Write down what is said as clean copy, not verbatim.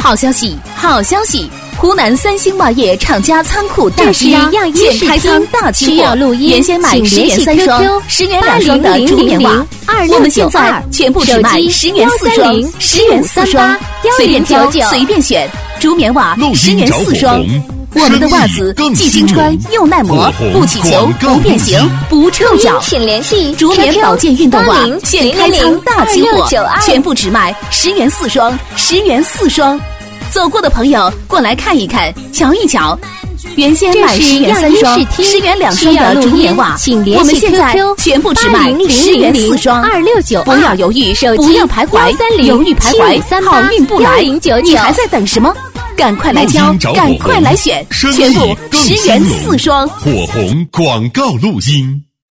好消息，好消息！湖南三星袜业厂家仓库大质押，现开仓大期货，原先买10元3双、10元2双的竹棉袜，我们现在全部只卖10元4双、10元4双，随便挑，随便选，竹棉袜10元4双。我们的袜子既经穿又耐磨，不起球，不变形，不臭脚。 请联系竹棉保健运动袜现开仓大期货，全部只卖10元4双、10元4双。走过的朋友过来看一看，瞧一瞧。原先买10元3双、10元2双的竹棉袜，我们现在全部只卖10元4双。不要犹豫，不要徘徊，犹豫徘徊，好运不来。你还在等什么？赶快来挑，赶快来选，全部10元4双。 火红广告录音。